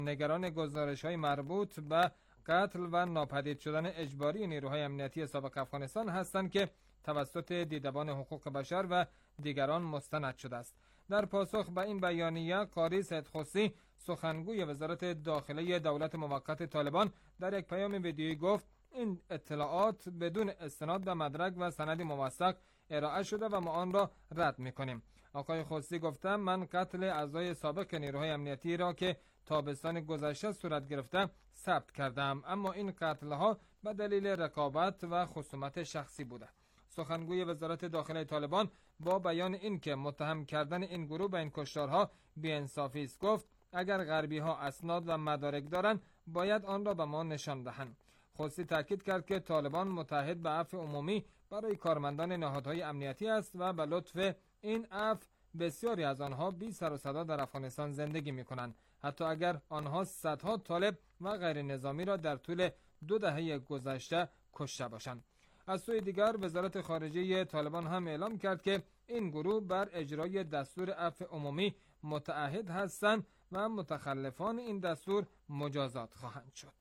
نگران گزارش‌های مربوط به قتل و ناپدید شدن اجباری نیروهای امنیتی سابق افغانستان هستند که توسط دیدبان حقوق بشر و دیگران مستند شده است. در پاسخ به این بیانیه، قاری سید خصی، سخنگوی وزارت داخلی دولت موقت طالبان، در یک پیام ویدیویی گفت این اطلاعات بدون استناد به مدرک و سند موثق ارائه شده و ما آن را رد می‌کنیم. آقای خصی گفته من قتل اعضای سابق نیروهای امنیتی را که تابستان گذشته صورت گرفته ثبت کردم، اما این قتل‌ها به دلیل رقابت و خصومت شخصی بوده. سخنگوی وزارت داخلی طالبان با بیان اینکه متهم کردن این گروه به این کشتارها بی‌انصافی است گفت اگر غربی‌ها اسناد و مدارک دارند باید آن را به ما نشان دهند. خصی تاکید کرد که طالبان متعهد به عفو عمومی برای کارمندان نهادهای امنیتی است و به لطف این عفو بسیاری از آنها بی سر و صدا در افغانستان زندگی می‌کنند، حتی اگر آنها صدها طالب و غیر نظامی را در طول 2 دهه گذشته کشته باشند. از سوی دیگر وزارت خارجه طالبان هم اعلام کرد که این گروه بر اجرای دستور عفو عمومی متعهد هستند و متخلفان این دستور مجازات خواهند شد.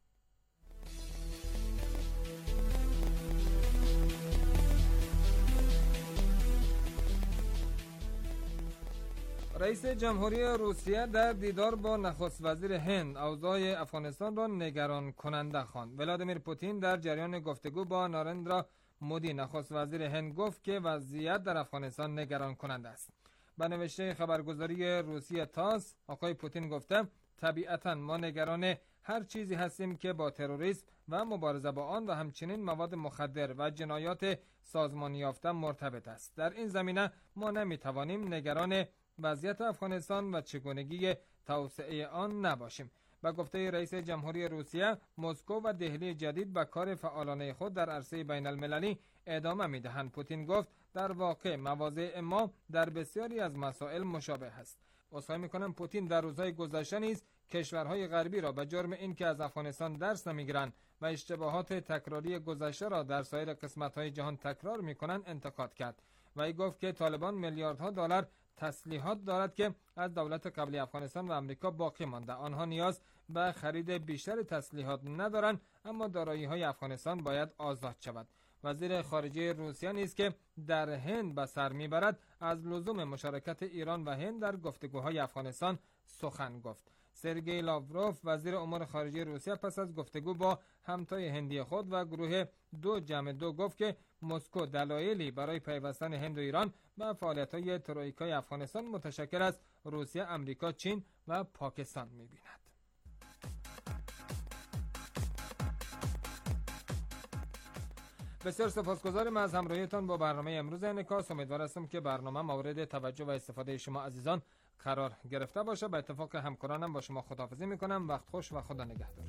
رئیس جمهوری روسیه در دیدار با نخست وزیر هند اوضاع افغانستان را نگران کننده خواند. ولادیمیر پوتین در جریان گفتگو با نارندرا مودی نخست وزیر هند گفت که وضعیت در افغانستان نگران کننده است. به نوشته خبرگزاری روسیه تاس، آقای پوتین گفته طبیعتاً ما نگران هر چیزی هستیم که با تروریسم و مبارزه با آن و همچنین مواد مخدر و جنایات سازمانی یافته مرتبط است. در این زمینه ما نمیتوانیم نگران وضعیت افغانستان و چگونگی توسعه آن نباشیم. با گفته رئیس جمهوری روسیه، مسکو و دهلی جدید به کار فعالانه خود در عرصه بین المللی ادامه میدهند. پوتین گفت در واقع مواضع ما در بسیاری از مسائل مشابه است. عذرخواهی میکنم، پوتین در روزهای گذشته نیز کشورهای غربی را به جرم اینکه از افغانستان درس نمیگیرند و اشتباهات تکراری گذشته را در سایر قسمت‌های جهان تکرار میکنند انتقاد کرد. و ای گفت که طالبان میلیاردها دلار تسلیحات دارد که از دولت قبلی افغانستان و امریکا باقی مانده. آنها نیاز به خرید بیشتر تسلیحات ندارند، اما دارایی‌های افغانستان باید آزاد شود. وزیر خارجه روسیه نیز که در هند به سر میبرد از لزوم مشارکت ایران و هند در گفتگوهای افغانستان سخن گفت. سرگئی لاوروف وزیر امور خارجه روسیه پس از گفتگو با همتای هندی خود و گروه 2+2 گفت که مسکو دلایلی برای پیوستن هند و ایران به فعالیت‌های تروئیکای افغانستان متشکل از روسیه، امریکا، چین و پاکستان می‌بیند. بسیار سپاسگزارم از همراهیتان با برنامه امروز انعکاس. امیدوار هستم که برنامه مورد توجه و استفاده شما عزیزان قرار گرفته باشه. به اتفاق همکارانم با شما خداحافظی میکنم. وقت خوش و خدا نگهدار.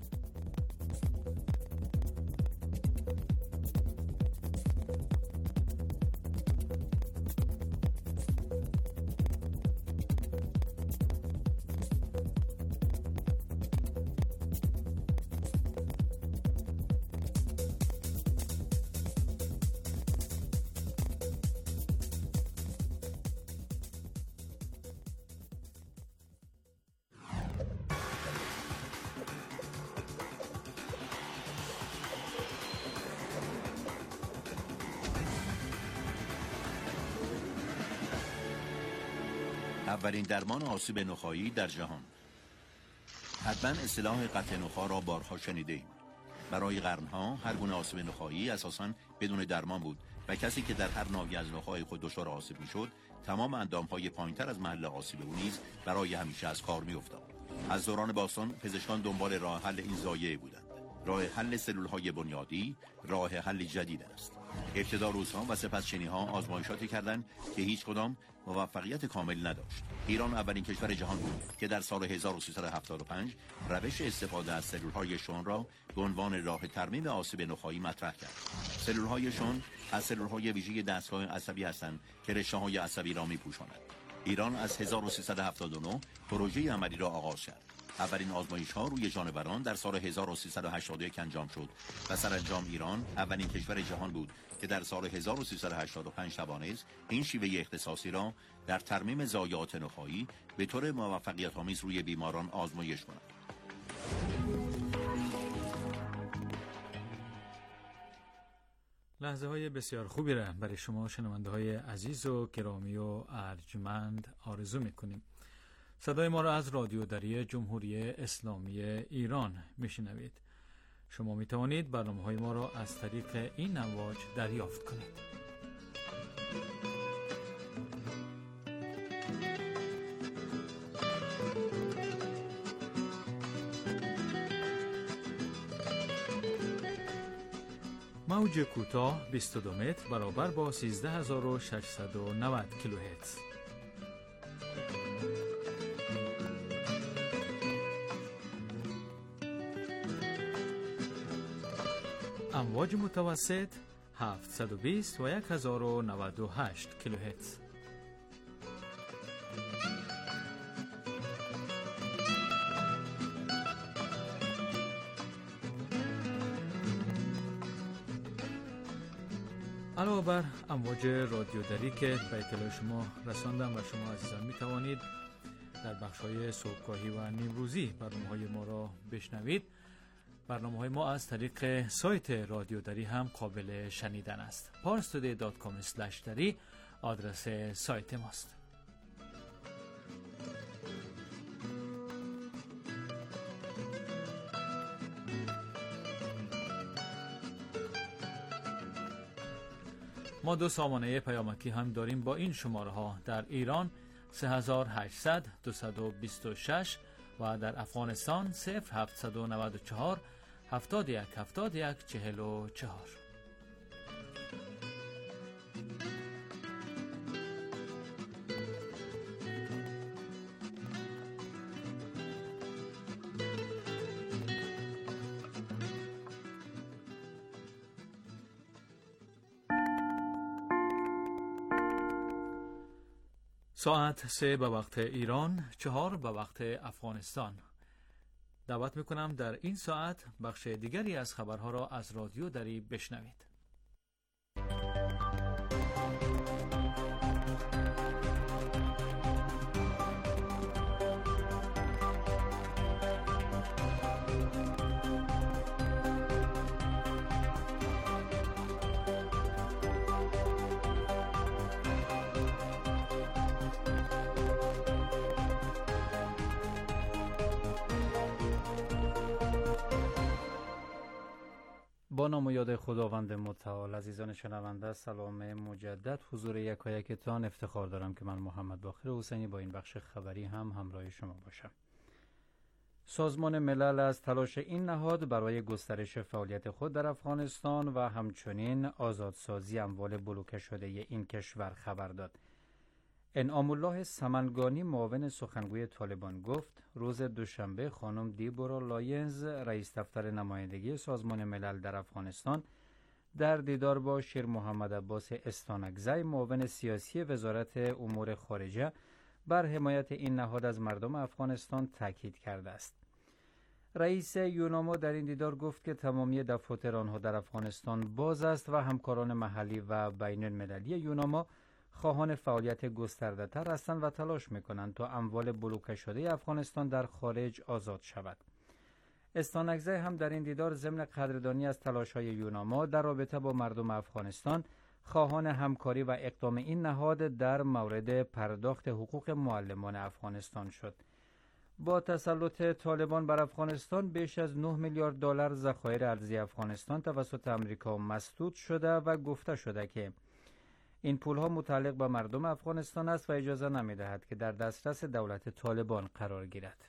اولین درمان آسیب نخاعی در جهان. حتما اصطلاح قطع نخاع را بارها شنیدید. برای قرنها هر گونه آسیب نخاعی اساساً بدون درمان بود و کسی که در هر ناحیه از نخاع خود دچار آسیب میشد، تمام اندامهای پایینتر از محل آسیب او نیز برای همیشه از کار میافتاد. از دوران باستان پزشکان دنبال راه حل این ضایعه بودند. راه حل سلول‌های بنیادی راه حل جدید است. ابتدا روس‌ها و سپس چینی‌ها آزمایشاتی کردند که هیچ کدام موفقیت کامل نداشت. ایران اولین کشور جهان بود که در سال 1375 روش استفاده از سلول‌های شون را به عنوان راه ترمیم آسیب نخاعی مطرح کرد. سلول‌های شون از سلول‌های ویژه دستگاه عصبی هستند که رشته‌های عصبی را می‌پوشانند. ایران از 1379 پروژه عملی را آغاز کرد. اولین آزمایش‌ها روی جانوران در سال 1381 انجام شد و سرانجام ایران اولین کشور جهان بود که در سال 1385 توانست این شیوه اختصاصی را در ترمیم ضایعات نخاعی به طور موفقیت‌آمیز روی بیماران آزمایش کند. لحظه های بسیار خوبی را برای شما شنونده های عزیز و گرامی و ارجمند آرزو میکنیم. صدای ما را از رادیو دری جمهوری اسلامی ایران میشنوید. شما میتوانید برنامه های ما را از طریق این امواج دریافت کنید. موج کوتاه 22 متر برابر با 13690 کیلوهرتز. امواج متوسط 720 و 1098 کیلوهرتز. علاوه بر امواج رادیو دری که به اطلاع شما رساندم و شما عزیزان می توانید در بخش‌های صبحگاهی و نیمروزی برنامه‌های ما را بشنوید. برنامه‌های ما از طریق سایت رادیو دری هم قابل شنیدن است. parstoday.com/dari آدرس سایت ماست. ما 2 سامانه پیامکی هم داریم با این شماره ها: در ایران 3800 226 و در افغانستان 0794 71 71 44. ساعت 3 به وقت ایران، 4 به وقت افغانستان. دعوت میکنم در این ساعت بخش دیگری از خبرها را از رادیو دری بشنوید. با نام و یاد خداوند متعال، عزیزان شنونده، سلام مجدد حضور یکایکتان. افتخار دارم که من محمد باقر حسینی با این بخش خبری هم همراه شما باشم. سازمان ملل از تلاش این نهاد برای گسترش فعالیت خود در افغانستان و همچنین آزادسازی اموال بلوکه شده این کشور خبر داد. انعام الله سمنگانی، معاون سخنگوی طالبان، گفت روز دوشنبه خانم دیبورا لاینز، رئیس دفتر نمایندگی سازمان ملل در افغانستان، در دیدار با شیر محمد عباس استانکزی، معاون سیاسی وزارت امور خارجه، بر حمایت این نهاد از مردم افغانستان تاکید کرده است. رئیس یوناما در این دیدار گفت که تمامی دفاتر آنها در افغانستان باز است و همکاران محلی و بین المللی یوناما خواهان فعالیت گسترده تر هستند و تلاش میکنند تا اموال بلوکه شده افغانستان در خارج آزاد شود. استانکزی هم در این دیدار ضمن قدردانی از تلاش‌های یوناما در رابطه با مردم افغانستان خواهان همکاری و اقدام این نهاد در مورد پرداخت حقوق معلمان افغانستان شد. با تسلط طالبان بر افغانستان بیش از 9 میلیارد دلار ذخایر ارزی افغانستان توسط آمریکا مسدود شده و گفته شده که این پولها متعلق به مردم افغانستان است و اجازه نمی‌دهد که در دسترس دولت طالبان قرار گیرد.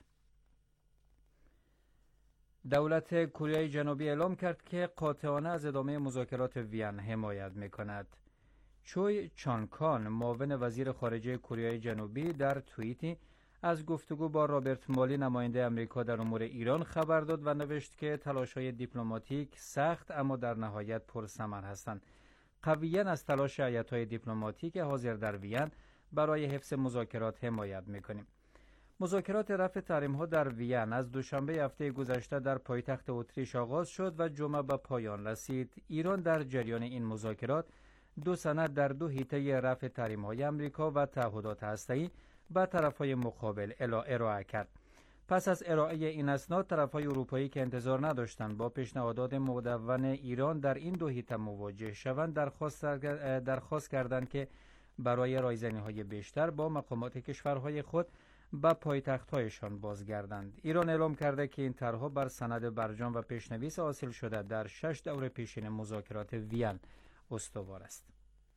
دولت کره جنوبی اعلام کرد که قاطعانه از ادامه مذاکرات وین حمایت می‌کند. چوی چانکان، معاون وزیر خارجه کره جنوبی، در توییتی از گفتگو با رابرت مالی، نماینده آمریکا در امور ایران، خبر داد و نوشت که تلاش‌های دیپلماتیک سخت اما در نهایت پرثمر هستند. قویاً از تلاش هیئت‌های دیپلماتیک حاضر در وین برای حفظ مذاکرات حمایت می‌کنیم. مذاکرات رفع تحریم‌ها در وین از دوشنبه هفته گذشته در پایتخت اتریش آغاز شد و جمعه به پایان رسید. ایران در جریان این مذاکرات 2 سند در 2 حیطه رفع تحریم‌های آمریکا و تعهدات هسته‌ای به طرف‌های مقابل ارائه کرد. پس از ارائه این اسناد، طرف‌های اروپایی که انتظار نداشتند با پیشنهادات مدون ایران در این دو حیطه مواجه شوند، درخواست کردند که برای رایزنی‌های بیشتر با مقامات کشورهای خود به پایتخت‌هایشان بازگردند. ایران اعلام کرده که این طرح‌ها بر سند برجام و پیشنویس حاصل شده در 6 دوره پیشین مذاکرات وین استوار است.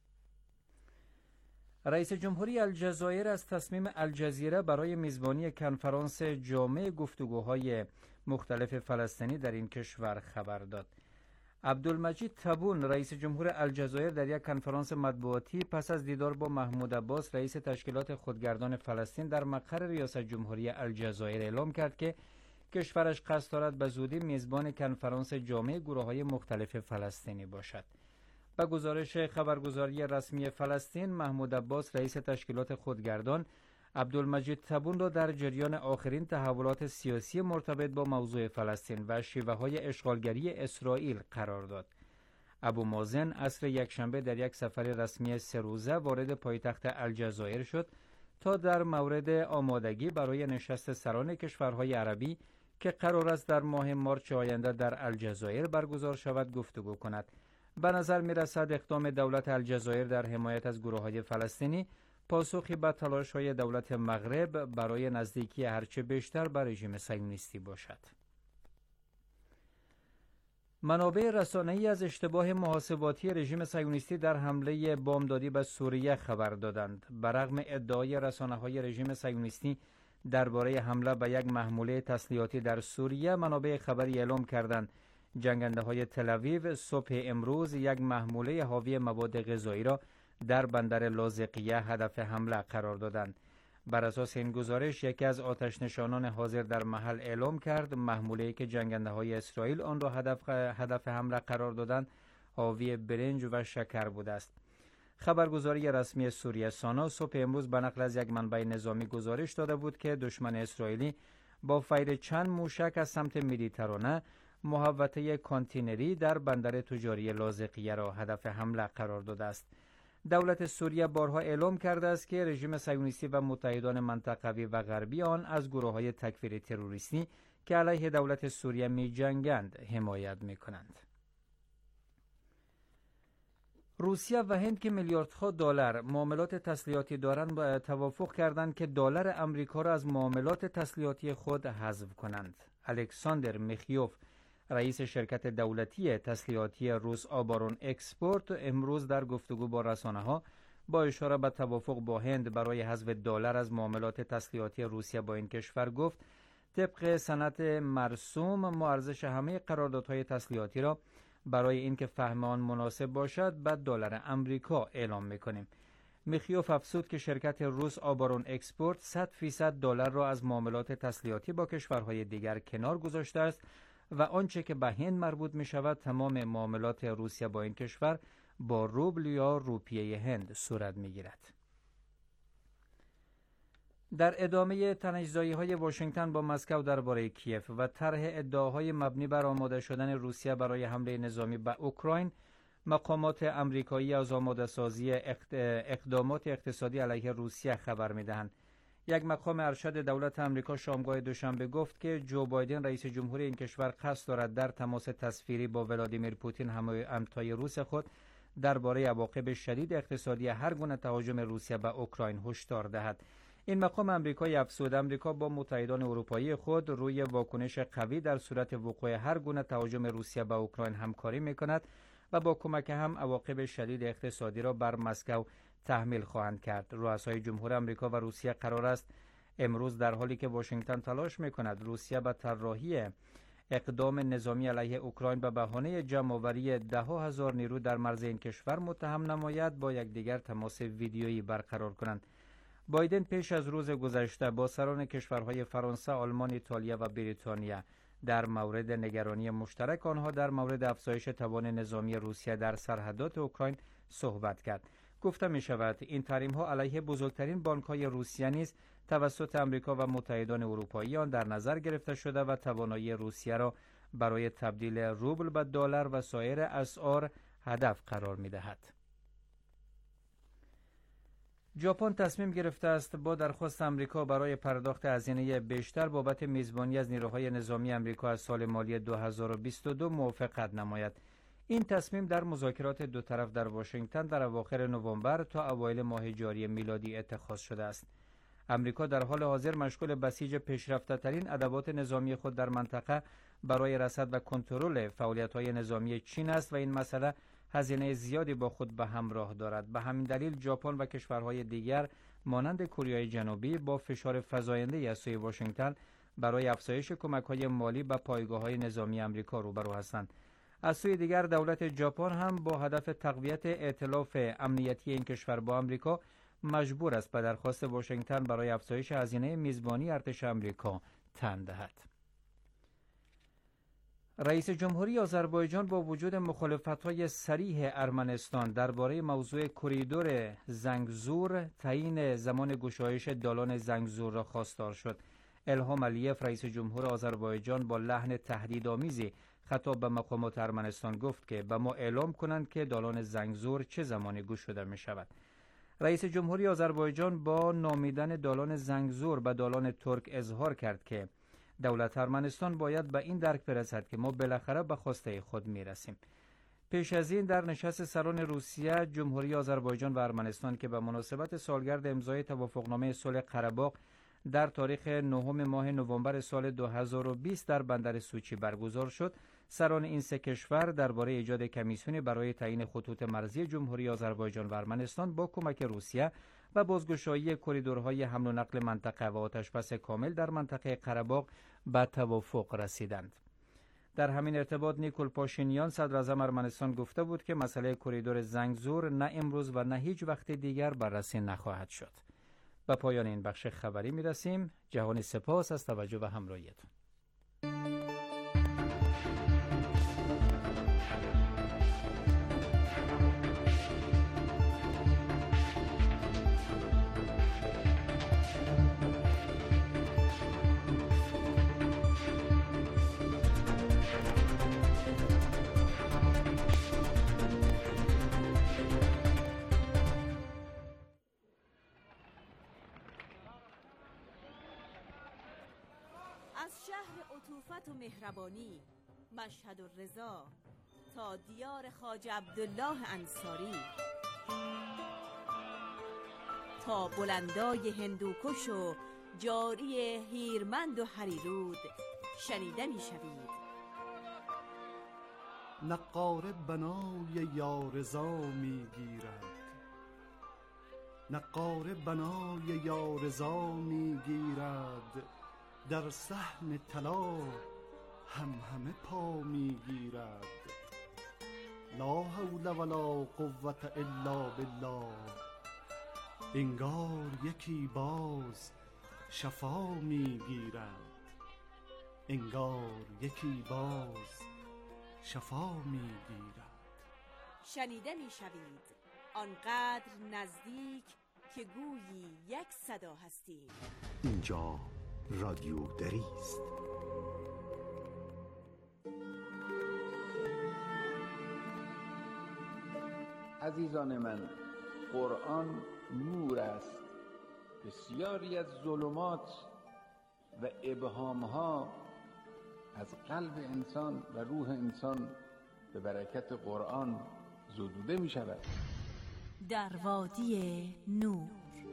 رئیس جمهوری الجزایر از تصمیم الجزیره برای میزبانی کنفرانس جامع گفتگوهای مختلف فلسطینی در این کشور خبر داد. عبدالمجید تبون رئیس جمهور الجزایر در یک کنفرانس مطبوعاتی پس از دیدار با محمود عباس رئیس تشکیلات خودگردان فلسطین در مقر ریاست جمهوری الجزایر اعلام کرد که کشورش قصد دارد به زودی میزبان کنفرانس جامع گروه‌های مختلف فلسطینی باشد. به گزارش خبرگزاری رسمی فلسطین، محمود عباس رئیس تشکیلات خودگردان عبدالمجید تبون را در جریان آخرین تحولات سیاسی مرتبط با موضوع فلسطین و شیوه‌های اشغالگری اسرائیل قرار داد. ابو مازن عصر یکشنبه در یک سفر رسمی 3 روزه وارد پایتخت الجزایر شد تا در مورد آمادگی برای نشست سران کشورهای عربی که قرار است در ماه مارس آینده در الجزایر برگزار شود گفتگو کند. به نظر می رسد اقدام دولت الجزایر در حمایت از گروه‌های فلسطینی پاسخی به تلاش‌های دولت مغرب برای نزدیکی هرچه بیشتر به رژیم صهیونیستی باشد. منابع رسانه‌ای از اشتباه محاسباتی رژیم صهیونیستی در حمله بامدادی به سوریه خبر دادند. برغم ادعای رسانه‌های رژیم صهیونیستی درباره حمله به یک محموله تسلیحاتی در سوریه، منابع خبری اعلام کردند جنگنده‌های تل‌آویو صبح امروز یک محموله حاوی مواد غذایی را در بندر لاذقیه هدف حمله قرار دادند. بر اساس این گزارش، یکی از آتش‌نشانان حاضر در محل اعلام کرد محموله‌ای که جنگنده‌های اسرائیل آن را هدف حمله قرار دادند حاوی برنج و شکر بوده است. خبرگزاری رسمی سوریه سانا صبح امروز به نقل از یک منبع نظامی گزارش داده بود که دشمن اسرائیلی با فیر چند موشک از سمت مدیترانه محوطه کانتینری در بندر تجاری لاذقیه را هدف حمله قرار داده است. دولت سوریه بارها اعلام کرده است که رژیم صهیونیستی و متحدان منطقوی و غربی آن از گروه‌های تکفیری تروریستی که علیه دولت سوریه می‌جنگند حمایت می‌کنند. روسیه و هند که میلیاردها دلار معاملات تسلیحاتی دارند توافق کردند که دلار آمریکا را از معاملات تسلیحاتی خود حذف کنند. الکساندر میخیوف رئیس شرکت دولتی تسلیحاتی روس آبارون اکسپورت امروز در گفتگو با رسانه‌ها با اشاره به توافق با هند برای حذف دلار از معاملات تسلیحاتی روسیه با این کشور گفت طبق سند مرسوم ما ارزش همه قراردادهای تسلیحاتی را برای اینکه فهم آن مناسب باشد به دلار آمریکا اعلام می‌کنیم. میخیوف افزود که شرکت روس آبارون اکسپورت 100% دلار را از معاملات تسلیحاتی با کشورهای دیگر کنار گذاشته است و آنچه که به هند مربوط می شود تمام معاملات روسیه با این کشور با روبل یا روپیه هند صورت می گیرد. در ادامه تنش‌زایی‌های واشنگتن با مسکو درباره کیف و طرح ادعاهای مبنی بر آماده شدن روسیه برای حمله نظامی به اوکراین، مقامات آمریکایی از آماده‌سازی اقدامات اقتصادی علیه روسیه خبر می‌دهند. یک مقام ارشد دولت آمریکا شامگاه دوشنبه گفت که جو بایدن رئیس جمهور این کشور قصد دارد در تماس تصویری با ولادیمیر پوتین همتای روس خود درباره عواقب شدید اقتصادی هر گونه تهاجم روسیه به اوکراین هشدار دهد. این مقام آمریکایی افزود آمریکا با متحدان اروپایی خود روی واکنش قوی در صورت وقوع هر گونه تهاجم روسیه به اوکراین همکاری می‌کند و با کمک هم عواقب شدید اقتصادی را بر مسکو تحمیل خواهند کرد. رؤسای جمهور آمریکا و روسیه قرار است امروز در حالی که واشنگتن تلاش می‌کند روسیه به طراحی اقدام نظامی علیه اوکراین به بهانه جمع‌آوری 10,000 نیرو در مرز این کشور متهم نماید با یکدیگر تماس ویدیویی برقرار کنند. بایدن پیش از روز گذشته با سران کشورهای فرانسه، آلمان، ایتالیا و بریتانیا در مورد نگرانی مشترک آنها در مورد افزایش توان نظامی روسیه در سرحدات اوکراین صحبت کرد. گفته می شود این تحریم ها علیه بزرگترین بانک های روسیه نیز توسط آمریکا و متحدان اروپایی آن در نظر گرفته شده و توانایی روسیه را برای تبدیل روبل به دلار و سایر اسعار هدف قرار می دهد. ژاپن تصمیم گرفته است با درخواست آمریکا برای پرداخت هزینه بیشتر بابت میزبانی از نیروهای نظامی آمریکا از سال مالی 2022 موافقت نماید. این تصمیم در مذاکرات دو طرف در واشنگتن در اواخر نوامبر تا اوایل ماه جاری میلادی اتخاذ شده است. آمریکا در حال حاضر مشغول بسیج پیشرفته‌ترین ادوات نظامی خود در منطقه برای رصد و کنترل فعالیت‌های نظامی چین است و این مسئله هزینه زیادی با خود به همراه دارد. به همین دلیل ژاپن و کشورهای دیگر مانند کره جنوبی با فشار فزاینده از سوی واشنگتن برای افزایش کمک‌های مالی به پایگاه‌های نظامی آمریکا روبرو هستند. از سوی دیگر دولت ژاپن هم با هدف تقویت ائتلاف امنیتی این کشور با آمریکا مجبور است به درخواست واشنگتن برای افزایش هزینه میزبانی ارتش آمریکا تن دهد. رئیس جمهوری آذربایجان با وجود مخالفت‌های صریح ارمنستان درباره موضوع کریدور زنگزور تعیین زمان گشایش دالان زنگزور را خواستار شد. الهام علیف رئیس جمهور آذربایجان با لحن تهدیدآمیزی خطاب به مقامات ارمنستان گفت که به ما اعلام کنند که دالان زنگزور چه زمانی گشوده می شود. رئیس جمهوری آذربایجان با نامیدن دالان زنگزور به دالان ترک اظهار کرد که دولت ارمنستان باید به این درک برسد که ما بالاخره به خواسته خود می رسیم. پیش از این در نشست سران روسیه، جمهوری آذربایجان و ارمنستان که به مناسبت سالگرد امضای توافقنامه صلح قره‌باغ در تاریخ 9 ماه نوامبر سال 2020 در بندر سوچی برگزار شد، سران این سه کشور درباره ایجاد کمیسیونی برای تعیین خطوط مرزی جمهوری آذربایجان و ارمنستان با کمک روسیه و بازگشایی کریدورهای حمل و نقل منطقه و آتشبس کامل در منطقه قره‌باغ به توافق رسیدند. در همین ارتباط نیکول پاشینیان صدراعظم ارمنستان گفته بود که مسئله کریدور زنگزور نه امروز و نه هیچ وقت دیگر بررسی نخواهد شد. به پایان این بخش خبری می رسیم. جهانی سپاس از توجه و همراهیتون. از شهر عطوفت و مهربانی مشهد الرضا تا دیار خواجه عبدالله انصاری، تا بلندای هندوکش و جاری هیرمند و هریرود شنیده می شوید. نقاره بنای یارضا می گیرد، نقاره بنای یارضا می گیرد، در صحن طلا همه پا می گیرد. لا حول ولا قوة الا بالله، انگار یکی باز شفا می گیرد، انگار یکی باز شفا می گیرد. شنیده می شوید آنقدر نزدیک که گویی یک صدا هستید. اینجا رادیو دری است. عزیزان من، قرآن نور است. بسیاری از ظلمات و ابهامها از قلب انسان و روح انسان به برکت قرآن زدوده می شود. در وادی نور.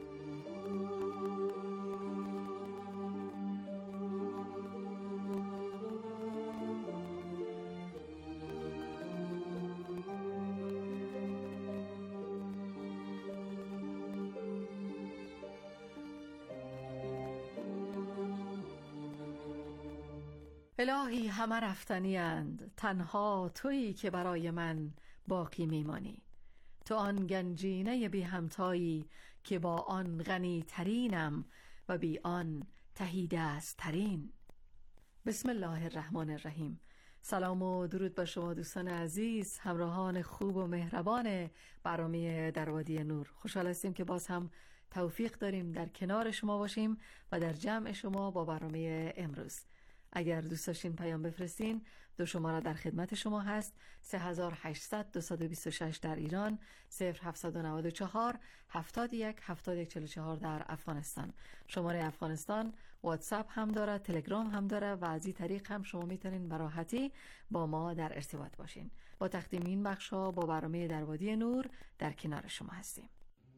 الهی همه رفتنی اند، تنها تویی که برای من باقی میمانی. تو آن گنجینه بی همتایی که با آن غنی ترینم و بی آن تهی دست ترین. بسم الله الرحمن الرحیم. سلام و درود به شما دوستان عزیز، همراهان خوب و مهربان برنامه در وادی نور. خوشحال هستیم که باز هم توفیق داریم در کنار شما باشیم و در جمع شما با برنامه امروز. اگر دوست داشتین پیام بفرستین، 2 شماره در خدمت شما هست: 3800 226 در ایران، 0794 71 7144 در افغانستان. شماره افغانستان واتساپ هم داره، تلگرام هم داره و از این طریق هم شما میتونین به راحتی با ما در ارتباط باشین. با تقدیم این بخشا با برنامه در وادی نور در کنار شما هستیم.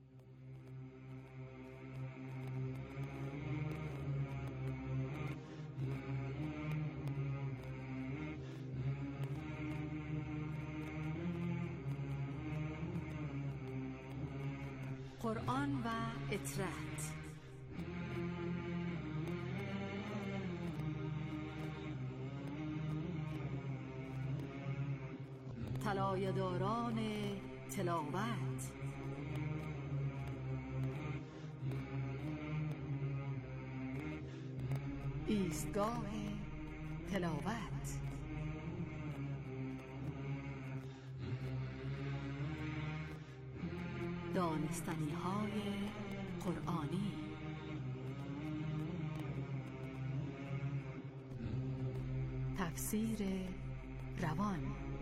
قرآن و اطرت. طلایه‌داران تلاوت. ایستگاه تلاوت. دانستنی‌های قرآنی. تفسیر روان.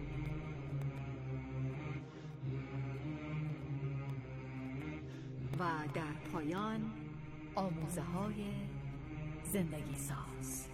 و در پایان آموزه‌های زندگی ساز.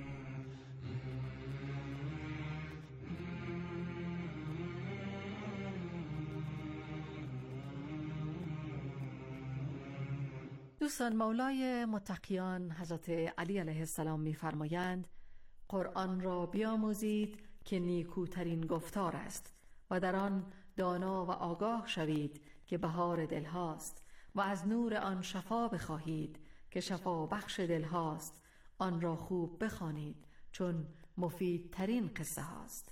دوستان، مولای متقیان حضرت علی علیه السلام می‌فرمایند قرآن را بیاموزید که نیکوترین گفتار است و در آن دانا و آگاه شوید که بهار دل هاست و از نور آن شفا بخواهید که شفا بخش دل هاست. آن را خوب بخوانید چون مفیدترین قصه هاست.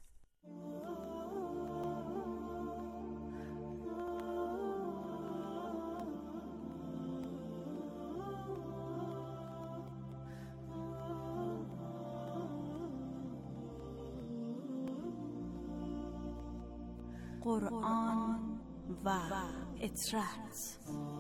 قرآن و اطرت.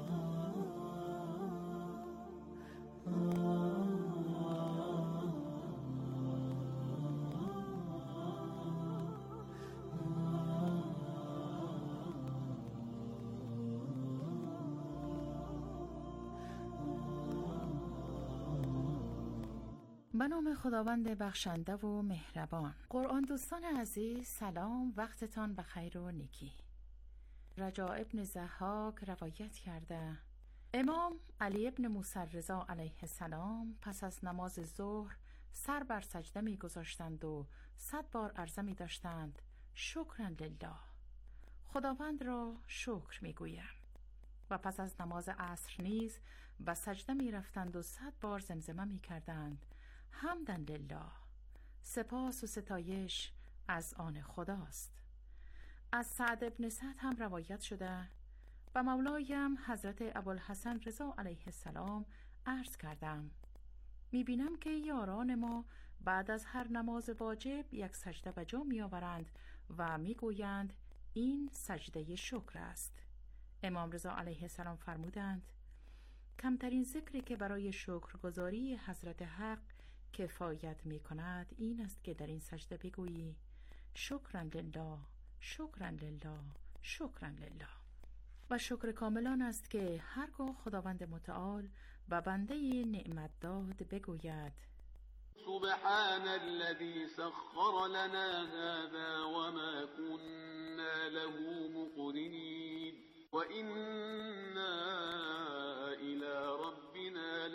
به نام خداوند بخشنده و مهربان. قرآن دوستان عزیز، سلام، وقتتان بخیر و نیکی. رجاء ابن ضحاک روایت کرده امام علی ابن موسی رضا علیه السلام پس از نماز ظهر سر بر سجده می گذاشتند و 100 بار عرضه می داشتند شکرا لله، خداوند را شکر می گویم. و پس از نماز عصر نیز به سجده می رفتند و 100 بار زمزمه می کردند حمدن لله، سپاس و ستایش از آن خداست. از سعد ابن سعد هم روایت شده و مولایم حضرت ابوالحسن رضا علیه السلام عرض کردم میبینم که یاران ما بعد از هر نماز واجب یک سجده به جا میآورند و میگویند این سجده شکر است. امام رضا علیه السلام فرمودند کمترین ذکری که برای شکرگزاری حضرت حق کفایت می کند این است که در این سجده بگویی شکرا لله، شکرا لله، شکرا لله. و شکر کاملان است که هرگاه خداوند متعال و بنده نعمت داد بگوید سبحان الذي سخر لنا هذا وما كنا له مقرنين وإنا إلى ربنا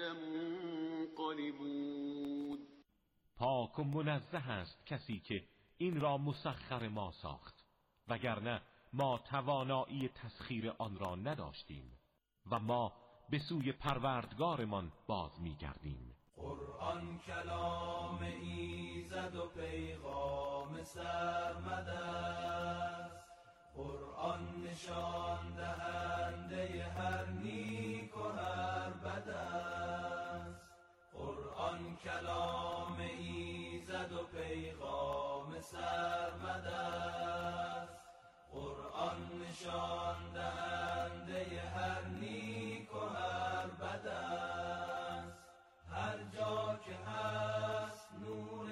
لمنقلبون. پاک و منزه است کسی که این را مسخر ما ساخت، وگرنه ما توانایی تسخیر آن را نداشتیم و ما به سوی پروردگارمان باز می‌گردیم. قرآن کلام ایزد و پیغام سرمد است، قرآن نشان دهنده هر نیک و هر بد است. قرآن کلام ایزد و پیغام سرمد است، قرآن نشان دهنده هر نیک و هر بد است. هر جا که هست نور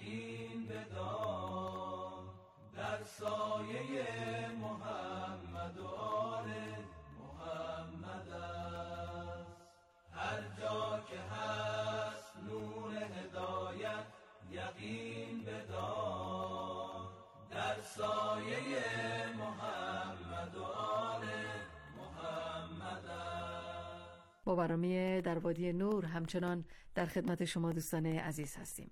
یقین بدار در سایه محمد و آل محمد است. هر جا که هست نور هدایت یقین بدار در سایه محمد و آل محمد است. با برنامه در وادی نور همچنان در خدمت شما دوستان عزیز هستیم.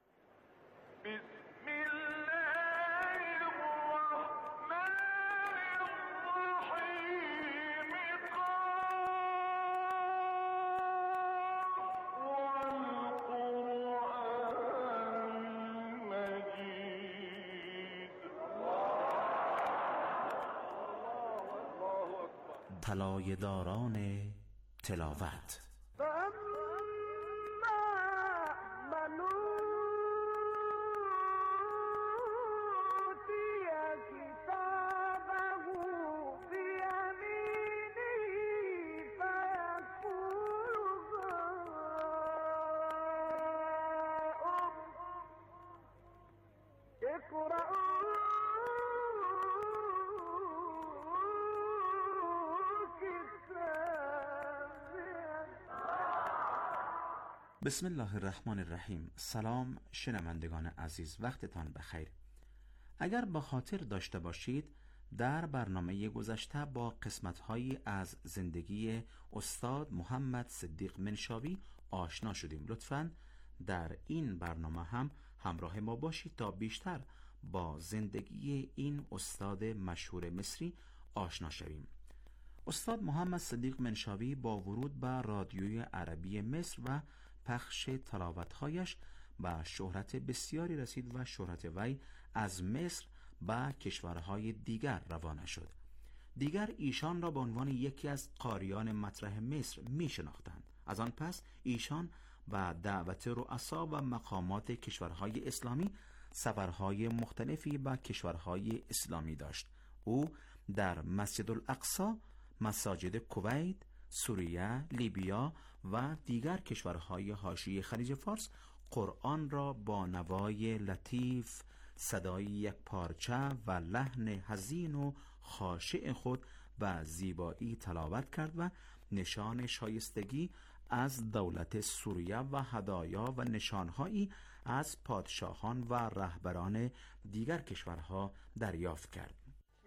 طلایه داران تلاوت. بسم الله الرحمن الرحیم. سلام شنوندگان عزیز، وقتتان بخیر. اگر به خاطر داشته باشید در برنامه گذشته با قسمت‌هایی از زندگی استاد محمد صدیق منشاوی آشنا شدیم. لطفاً در این برنامه هم همراه ما باشید تا بیشتر با زندگی این استاد مشهور مصری آشنا شویم. استاد محمد صدیق منشاوی با ورود به رادیوی عربی مصر و پخش تلاوت‌هایش به شهرت بسیاری رسید و شهرت وی از مصر به کشورهای دیگر روانه شد. دیگر ایشان را به عنوان یکی از قاریان مطرح مصر می شناختند. از آن پس ایشان به دعوت رؤسا و مقامات کشورهای اسلامی سفرهای مختلفی به کشورهای اسلامی داشت. او در مسجد الاقصی، مساجد کویت، سوریه، لیبیا و دیگر کشورهای حاشیه خلیج فارس قرآن را با نوای لطیف، صدای یک پارچه و لحن حزین و خاشع خود و زیبایی تلاوت کرد و نشان شایستگی از دولت سوریه و هدایا و نشانهایی از پادشاهان و رهبران دیگر کشورها دریافت کرد.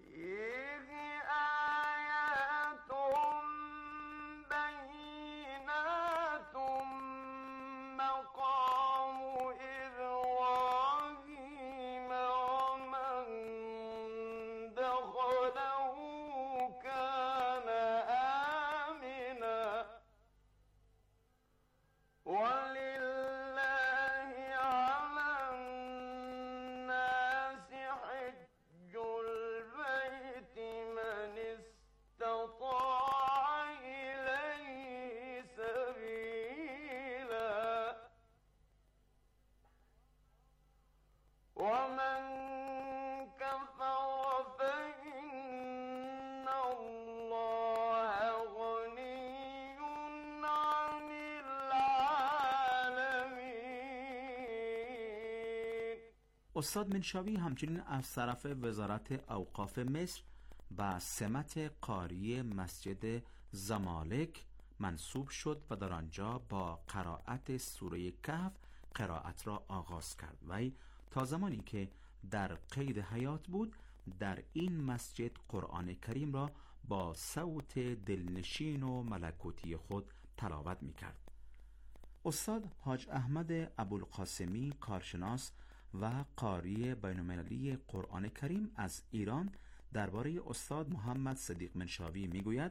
استاد منشاوی همچنین از طرف وزارت اوقاف مصر به سمت قاری مسجد زمالک منصوب شد و در آنجا با قرائت سوره کهف قرائت را آغاز کرد. وی تا زمانی که در قید حیات بود در این مسجد قرآن کریم را با صوت دلنشین و ملکوتی خود تلاوت می کرد. استاد حاج احمد ابوالقاسمی، کارشناس و قاری بین‌المللی قرآن کریم از ایران، درباره استاد محمد صدیق منشاوی میگوید: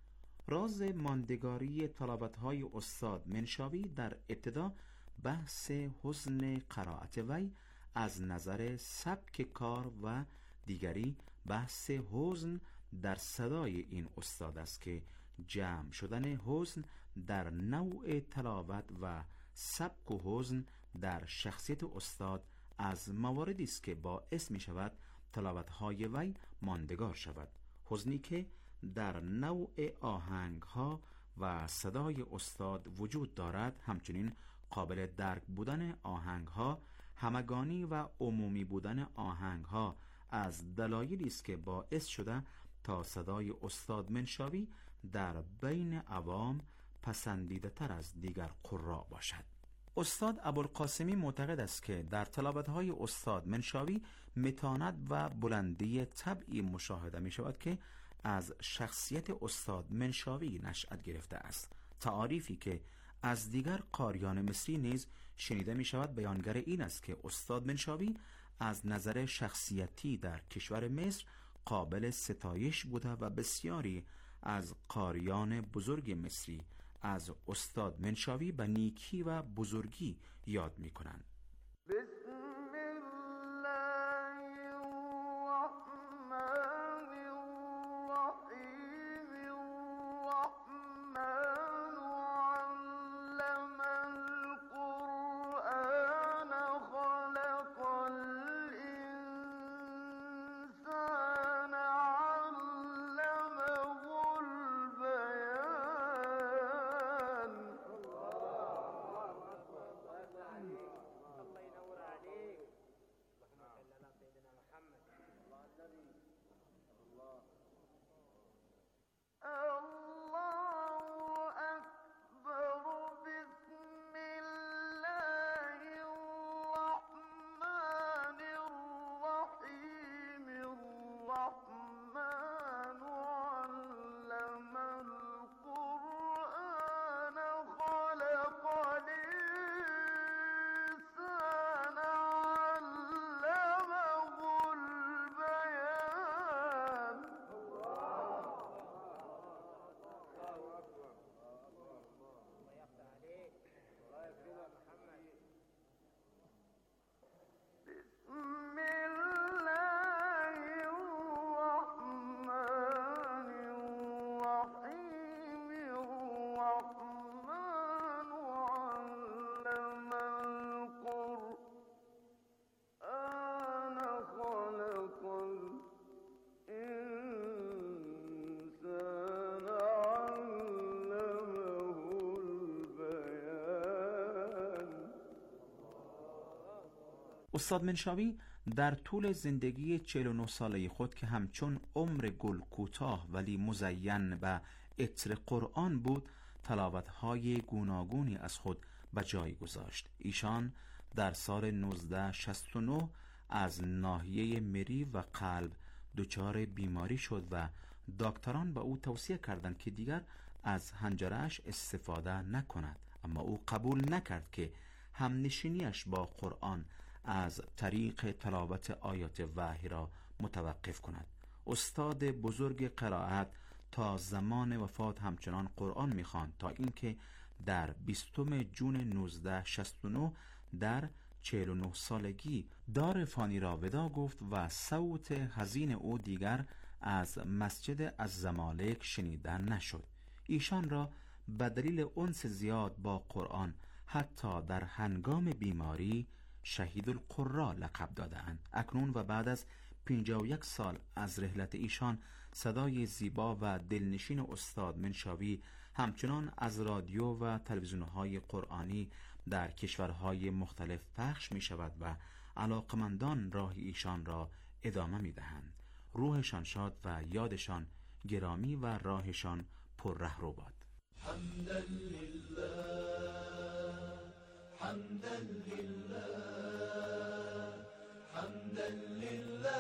راز ماندگاری تلاوت‌های استاد منشاوی در ابتدا بحث حسن قرائت وی از نظر سبک کار و دیگری بحث حسن در صدای این استاد است که جمع شدن حسن در نوع تلاوت و سبک و حسن در شخصیت استاد از مواردی است که باعث می شود تلاوت‌های وی ماندگار شود. حسنی که در نوع آهنگ‌ها و صدای استاد وجود دارد، همچنین قابل درک بودن آهنگ‌ها همگانی و عمومی بودن آهنگ‌ها از دلایلی است که باعث شده تا صدای استاد منشاوی در بین عوام پسندیده تر از دیگر قراء باشد. استاد ابوالقاسمی معتقد است که در تلاوت‌های استاد منشاوی متانت و بلندی طبعی مشاهده می شود که از شخصیت استاد منشاوی نشأت گرفته است. تعاریفی که از دیگر قاریان مصری نیز شنیده می شود بیانگر این است که استاد منشاوی از نظر شخصیتی در کشور مصر قابل ستایش بوده و بسیاری از قاریان بزرگ مصری از استاد منشاوی به نیکی و بزرگی یاد می کنند. استاد منشاوی در طول زندگی 49 ساله خود که همچون عمر گل کوتاه ولی مزین به عطر قرآن بود، تلاوت‌های گوناگونی از خود به جای گذاشت. ایشان در سال 1969 از ناحیه مری و قلب دچار بیماری شد و دکتران به او توصیه کردند که دیگر از حنجره‌اش استفاده نکند، اما او قبول نکرد که همنشینیش با قرآن از طریق تلاوت آیات وحی را متوقف کند. استاد بزرگ قرائت تا زمان وفات همچنان قرآن می‌خواند تا اینکه در 20 جون 1969 در 49 سالگی دار فانی را ودا گفت و صوت حزین او دیگر از مسجد الزمالک شنیده نشد. ایشان را به دلیل انس زیاد با قرآن حتی در هنگام بیماری شهید القرا لقب دادند. اکنون و بعد از 51 سال از رحلت ایشان صدای زیبا و دلنشین استاد منشاوی همچنان از رادیو و تلویزیون‌های قرآنی در کشورهای مختلف پخش می شود و علاقمندان راه ایشان را ادامه می دهند. روحشان شاد و یادشان گرامی و راهشان پر رهرو باد. حمدا لله حمدا لله حمدا لله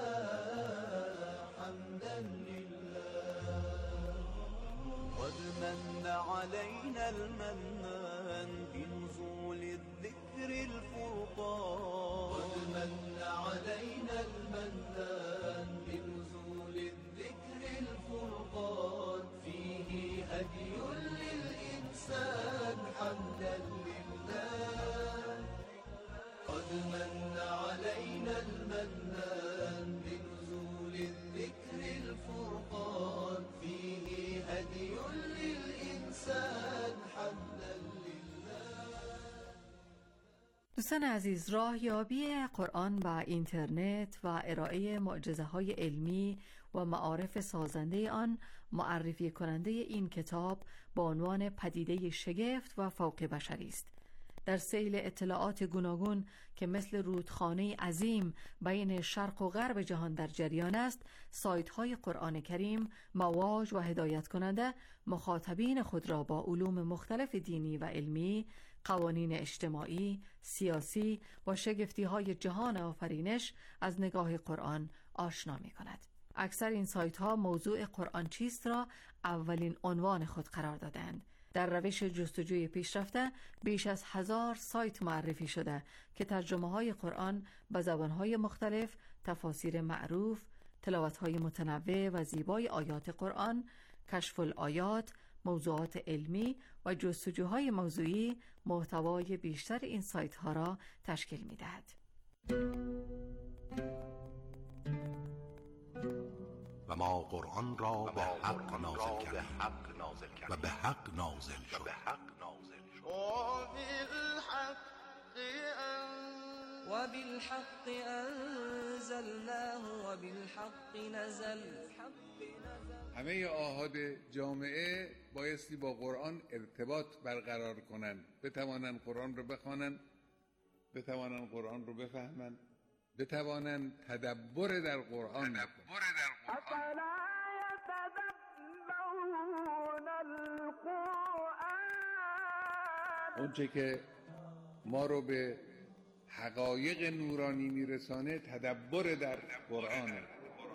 حمدا لله قد من علينا المنان بنزول الذكر الفرقان قد من علينا المنان بنزول الذكر الفرقان فيه هدي للإنسان حمدا لله قد من علينا المنان بنزول الذكر الفرقان فيه هدي للإنسان حمدا لله. دوستان عزیز، راهیابی قرآن و اینترنت و ارائه معجزه‌های علمی و معارف سازنده آن معرفی کننده این کتاب با عنوان پدیده شگفت و فوق بشری است. در سیل اطلاعات گوناگون که مثل رودخانه عظیم بین شرق و غرب جهان در جریان است، سایت‌های قرآن کریم مواج و هدایت کننده مخاطبین خود را با علوم مختلف دینی و علمی، قوانین اجتماعی، سیاسی و شگفتی‌های جهان آفرینش از نگاه قرآن آشنا می‌کند. اکثر این سایت‌ها موضوع قرآن چیست را اولین عنوان خود قرار دادند. در روش جستجوی پیشرفته بیش از 1000 سایت معرفی شده که ترجمه‌های قرآن به زبان‌های مختلف، تفاسیر معروف، تلاوت‌های متنوع و زیبای آیات قرآن، کشف الآیات، موضوعات علمی و جستجوهای موضوعی محتوای بیشتر این سایت‌ها را تشکیل می‌دهد. و ما قرآن را به حق نازل کردیم و به حق نازل شد. و بالحق انزلناه و بالحق نزل. همه آحاد جامعه بایستی با قرآن ارتباط برقرار کنند، بتوانند قرآن رو بخوانند، بتوانند قرآن رو بفهمند، بتوانند تدبر در قرآن نکنند. اونچه که ما رو به حقایق نورانی میرسانه تدبر در قرآنه.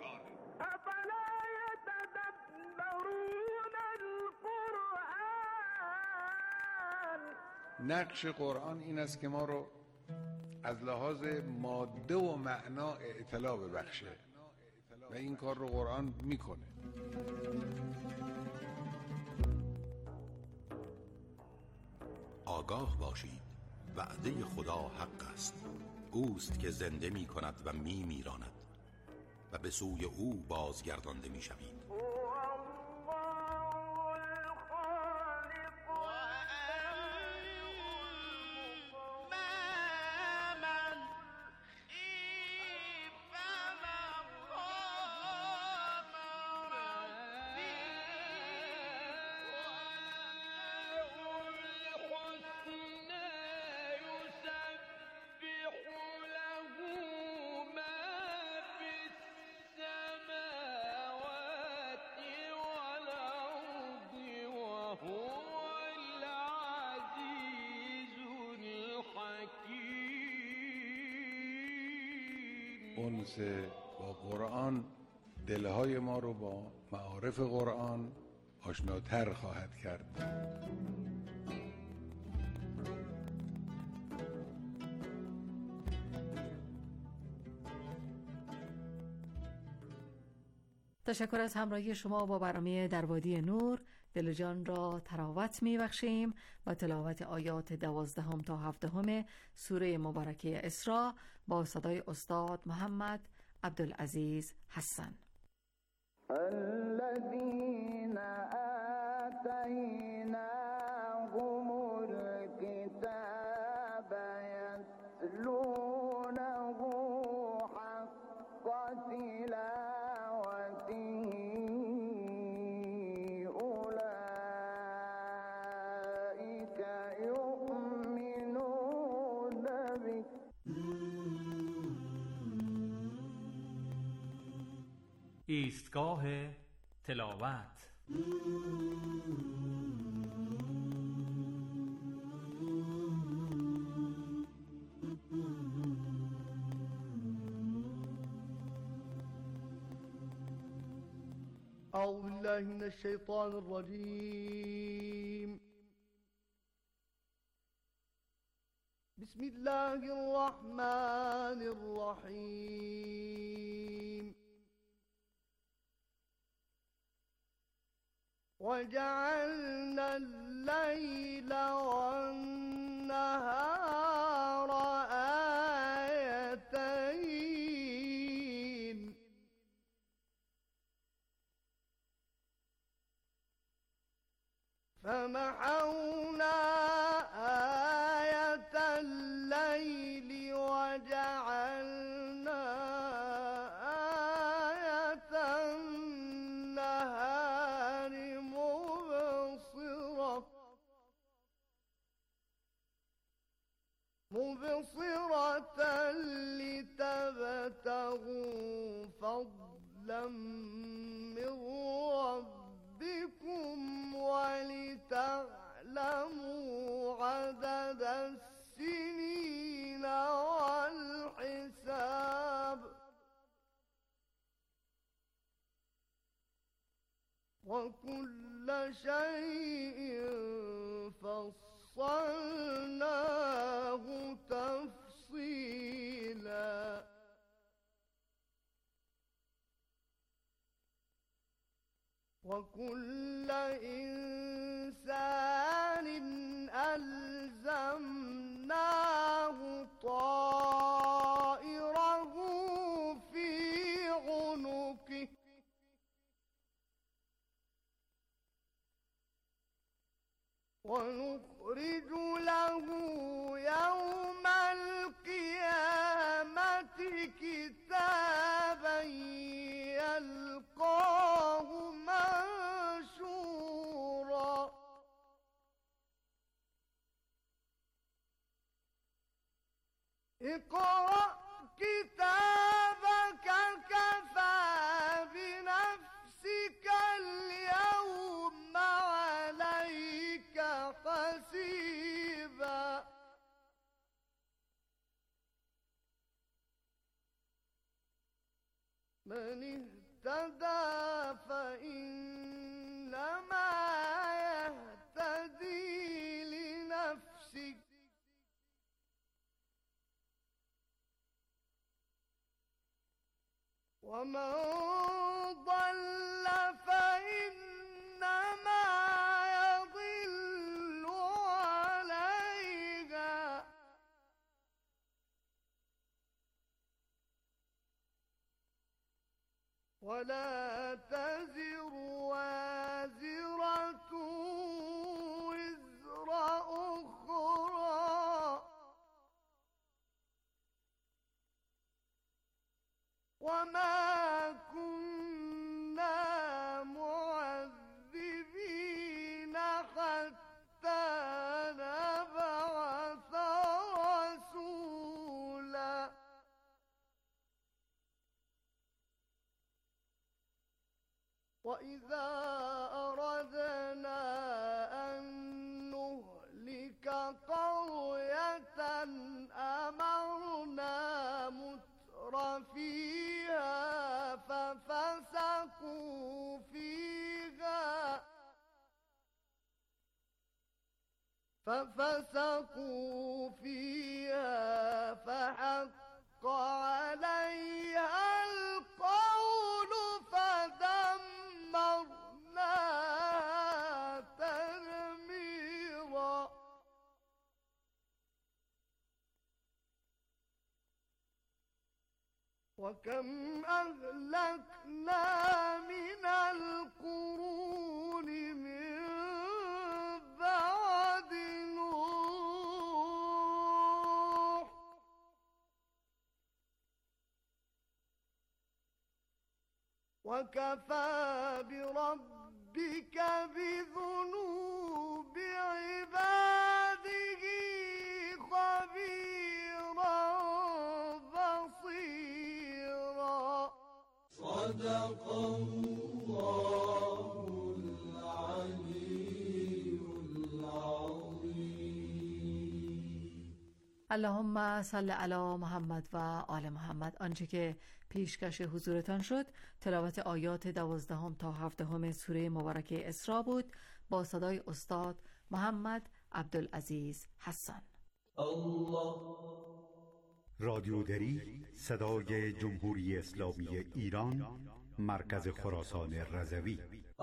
نقش قرآن این است که ما رو از لحاظ ماده و معنا اطلاع ببخشه و این کار رو قرآن میکنه. آگاه باشید، وعده خدا حق است. اوست که زنده می کند و می میراند و به سوی او بازگردانده می شوید. اونس با قرآن دلهای ما رو با معارف قرآن آشناتر خواهد کرد. تشکر از همراهی شما با برنامه در وادی نور. دل و جان را تراوت می‌بخشیم و تلاوت آیات 12 تا 17 سوره مبارکه اسراء با صدای استاد محمد عبدالعزیز حسن. الذين آتيناهم الكتاب يتلونه حق تلاوته أولئك يؤمنون به. ایستگاه تلاوت. أعوذ بالله من الشيطان الرجيم. بسم الله الرحمن الرحيم. وجعلنا الليل والنهار آيتين فمحونا آية الليل وجعلنا آية النهار مبصرة وكل شيء فصلناه تفصيلا وكل إنسان ألزمناه طائره في عنقه ونخرج له يوم القيامة كتابا يلقاه منشورا اقرأ كتابك كفى بنفسك اليوم عليك حسيبا من اهتدى فإنما يهتدي لنفسه ومن ضل فإنما يضل عليها ولا تزر وازرة وزر أخرى وما كنا معذبين حتى نبعث رسولا وإذا أردنا أن نهلك قرية أمرنا متر فيها ففسقوا فيها فحق عليها القول فدمرناها تدميرا وكم أهلكنا من القرون من بعد نوح وكفى بربك بذنوب عباده خبيرا بصيرا صدق الله العلي العظيم. اللهم صل علی محمد و آل محمد. آنچه که پیشکش حضورتان شد تلاوت آیات 12 تا 17 سوره مبارکه اسراء بود با صدای استاد محمد عبدالعزیز حسان. رادیو دری صدای جمهوری اسلامی ایران، مرکز خراسان رضوی،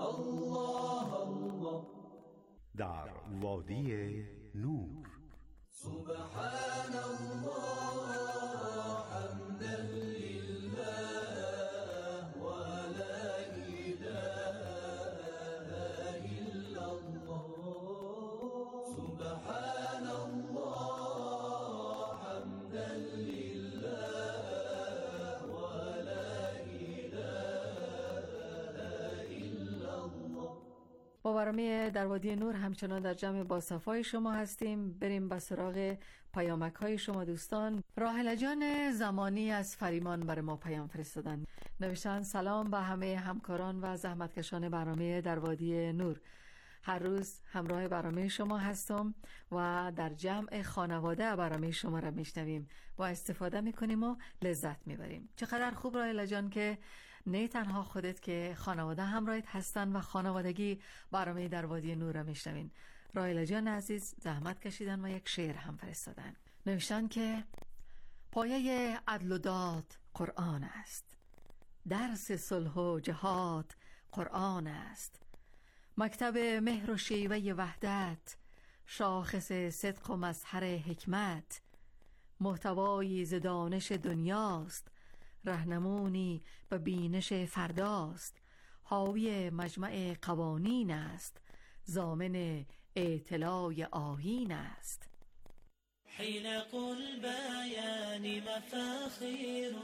در وادی نور. سبحان الله حمدا لله ولا إله إلا الله. سبحان الله حمدا لله ولا إله إلا الله. با برنامه در وادی نور همچنان در جمع با صفای شما هستیم. بریم به سراغ پیامک های شما دوستان. راحله جان زمانی از فریمان برای ما پیام فرستادن. نوشتن سلام به همه همکاران و زحمتکشان برنامه در وادی نور. هر روز همراه برنامه شما هستم و در جمع خانواده برنامه شما را میشنویم و استفاده میکنیم و لذت میبریم. چقدر خوب راحله جان که نه تنها خودت که خانواده همراهت هستن و خانوادگی برنامه در وادی نور را میشنوین. رایلا جان عزیز زحمت کشیدن و یک شعر هم فرستادن. نوشتن که پایه عدل و داد قرآن است، درس صلح و جهاد قرآن است، مکتب مهر و شیوه وحدت، شاخص صدق و مظهر حکمت، محتوایی ز دانش دنیاست، رهنمونی به بینش فرداست، حاوی مجمع قوانین است، ضامن اطلاع آیین است. حلق البيان مفاخر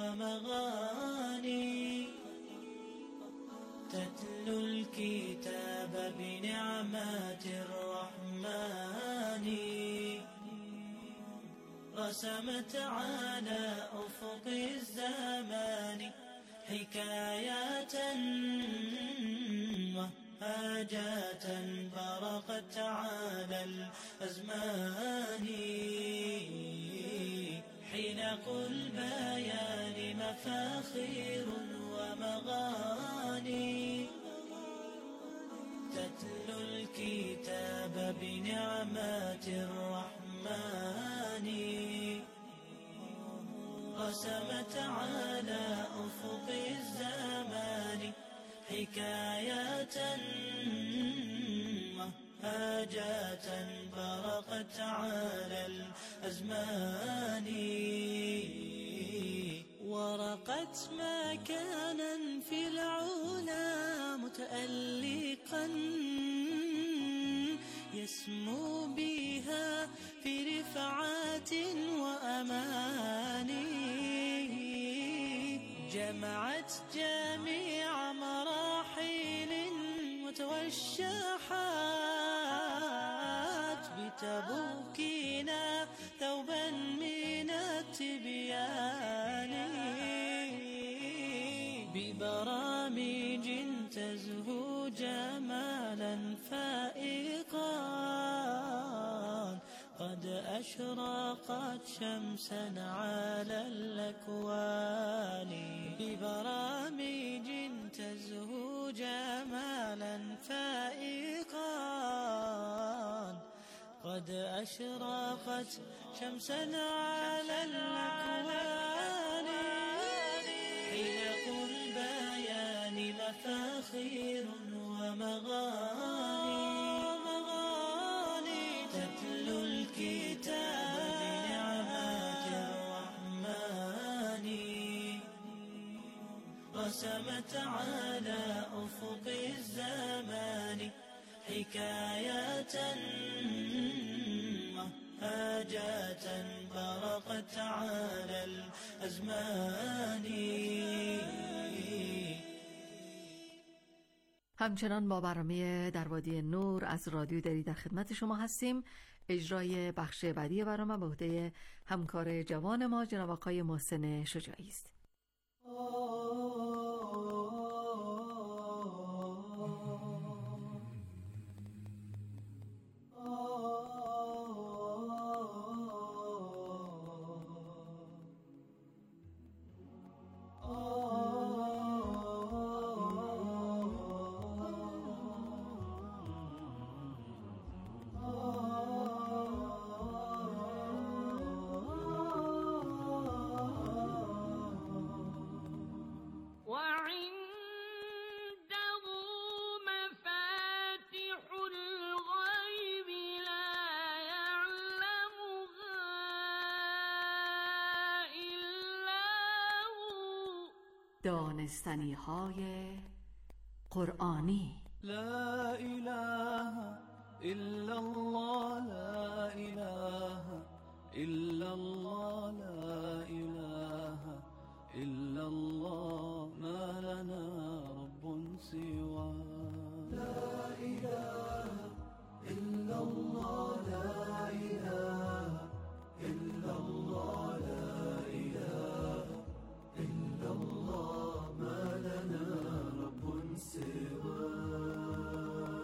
ومغاني، تتلو الكتاب بنعمات الرحمن، رسمت على أفق الزمان حكايات وهاجات برقت على الأزمان. حلق البيان مفاخر ومغاني، تتلو الكتاب بنعمات الرحمن، رسمت على أفق الزمان حكايات وهاجات برقت على الأزمان. ورقت مكانا في العلا متألقا، يسمو بها في رفعات وأماني، جمعت جميع مراحل متوشحات، بتبوكنا ثوبا من التبيان، ببرامج تزهو جمالا فائقا، قد أشرقت شمسا على الأكوان، ببرامج تزهو جمالا فائقا، قد أشرقت شمسا على الأكوان. حلق البيان مفاخر ومغاني، تتلو الكتاب بنعمات الرحمن، رسمت على أفق الزمان حكايات وهاجات برقت على الأزمان. همچنان با برنامه در وادی نور از رادیو دری در خدمت شما هستیم. اجرای بخش بعدی برنامه به عهده همکار جوان ما جناب آقای محسن شجاعی است. دانستنی های قرآنی. لا إله إلا الله، لا إله إلا الله، لا إله إلا الله، ما لنا رب سواه. لا إله إلا الله، لا إله إلا الله، لا إله إلا الله، ما لنا رب سواه.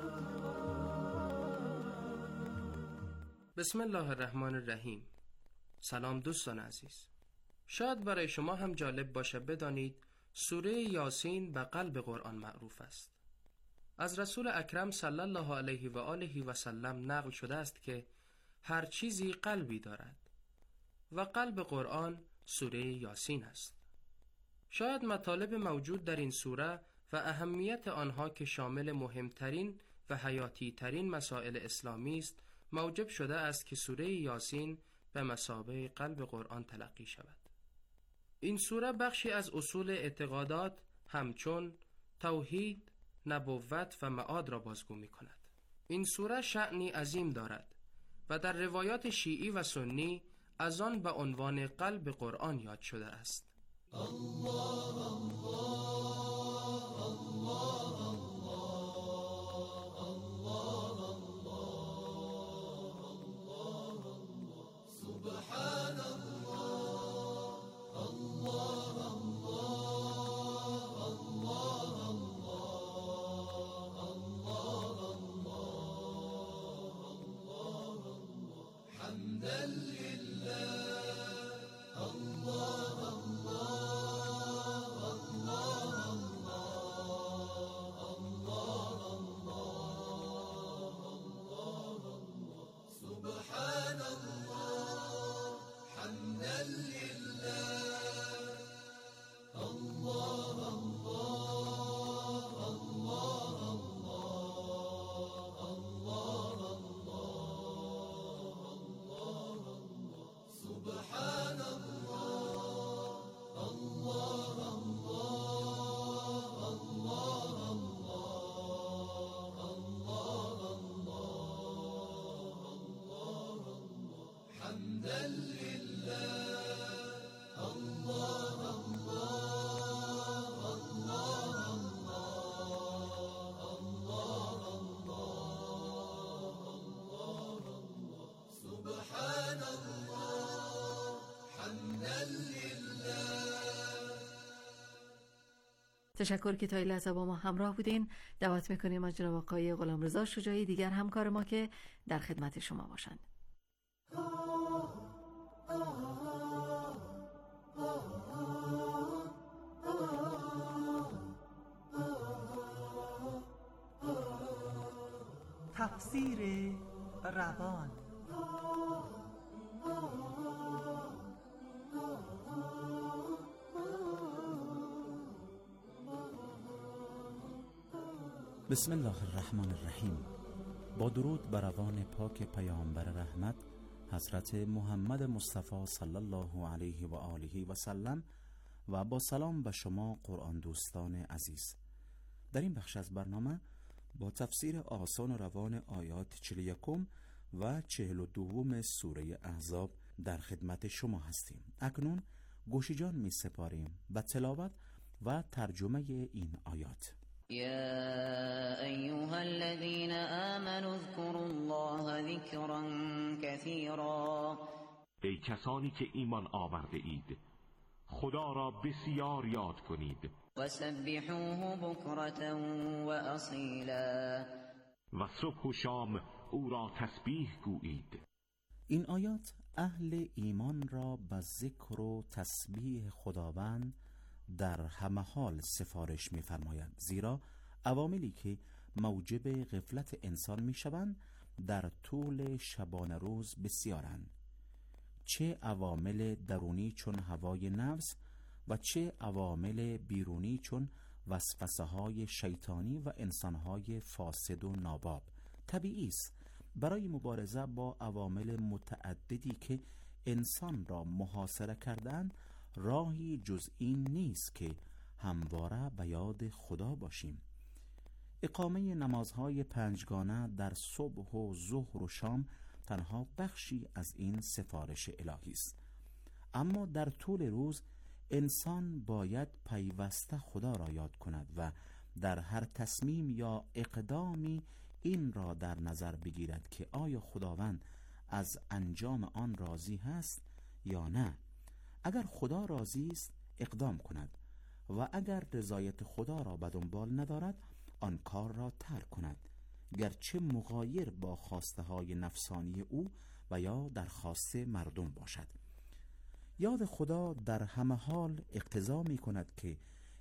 بسم الله الرحمن الرحیم. سلام دوستان عزیز. شاید برای شما هم جالب باشه بدانید سوره یاسین به قلب قرآن معروف است. از رسول اکرم صلی الله علیه و آله و سلم نقل شده است که هر چیزی قلبی دارد و قلب قرآن سوره یاسین است. شاید مطالب موجود در این سوره و اهمیت آنها که شامل مهمترین و حیاتی ترین مسائل اسلامی است موجب شده است که سوره یاسین به مثابه قلب قرآن تلقی شود. این سوره بخشی از اصول اعتقادات همچون توحید، نبوت و معاد را بازگو می کند. این سوره شأنی عظیم دارد و در روایات شیعی و سنی از آن به عنوان قلب قرآن یاد شده است. الله الله الله سبحان الله الله الله الله الله حمدا لله الله تشکر که تا این لحظه با ما همراه بودین. دعوت میکنیم از جناب آقای غلامرضا شجاعی دیگر همکار ما که در خدمت شما باشند. تفسیر روان. بسم الله الرحمن الرحیم. با درود بر روان پاک پیامبر رحمت حضرت محمد مصطفی صلی الله علیه و آله و سلم و با سلام به شما قرآن دوستان عزیز. در این بخش از برنامه با تفسیر آسان و روان آیات 41 و 42 سوره احزاب در خدمت شما هستیم. اکنون گوش جان می سپاریم به تلاوت و ترجمه این آیات. يا أيها الذين آمنوا اذكروا الله ذكرا كثيرا. ای کسانی که ایمان آورده اید خدا را بسیار یاد کنید. وسبحوه بكرة وأصيلا. و صبح و شام او را تسبیح گویید. این آیات اهل ایمان را به ذکر و تسبیح خداوند در همه حال سفارش می‌فرماید، زیرا عواملی که موجب غفلت انسان می‌شوند در طول شبانه روز بسیارند، چه عوامل درونی چون هوای نفس و چه عوامل بیرونی چون وسوسه‌های شیطانی و انسان‌های فاسد و ناباب. طبیعی است برای مبارزه با عوامل متعددی که انسان را محاصره کردند راهی جز این نیست که همواره به یاد خدا باشیم. اقامه نمازهای پنجگانه در صبح و ظهر و شام تنها بخشی از این سفارش الهی است، اما در طول روز انسان باید پیوسته خدا را یاد کند و در هر تصمیم یا اقدامی این را در نظر بگیرد که آیا خداوند از انجام آن راضی هست یا نه. اگر خدا راضی است اقدام کند و اگر رضایت خدا را به دنبال ندارد آن کار را ترک کند، گرچه مغایر با خواسته های نفسانی او و یا درخواست مردم باشد. یاد خدا در همه حال اقتضا می کند که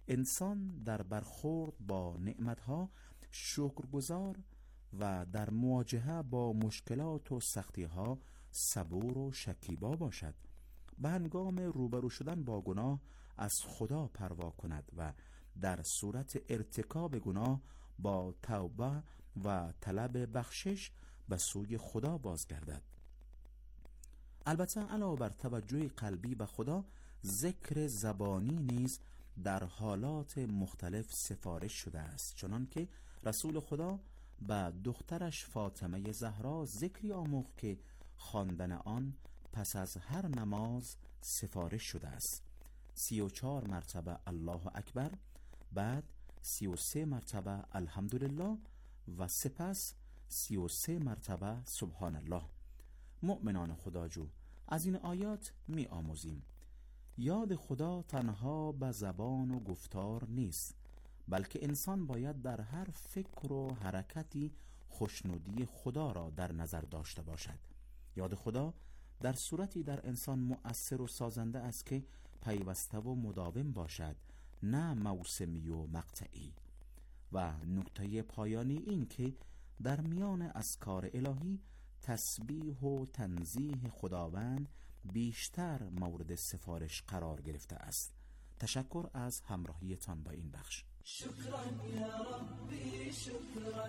انسان در برخورد با نعمتها شکرگزار و در مواجهه با مشکلات و سختیها صبور و شکیبا باشد. به هنگام روبرو شدن با گناه از خدا پروا کند و در صورت ارتکاب گناه با توبه و طلب بخشش به سوی خدا بازگردد. البته علاوه بر توجه قلبی به خدا، ذکر زبانی نیز در حالات مختلف سفارش شده است، چنان که رسول خدا به دخترش فاطمه زهرا ذکری آموخت که خواندن آن پس از هر نماز سفارش شده است. 34 مرتبه الله اکبر، بعد 33 مرتبه الحمدلله و سپس 33 مرتبه سبحان الله. مؤمنان خداجو، از این آیات می آموزیم یاد خدا تنها به زبان و گفتار نیست، بلکه انسان باید در هر فکر و حرکتی خوشنودی خدا را در نظر داشته باشد. یاد خدا در صورتی در انسان مؤثر و سازنده است که پیوسته و مداوم باشد، نه موسمی و مقطعی. و نکته پایانی این که در میان اذکار الهی تسبیح و تنزیه خداوند بیشتر مورد سفارش قرار گرفته است. تشکر از همراهیتان با این بخش. شكرا يا ربي شكرا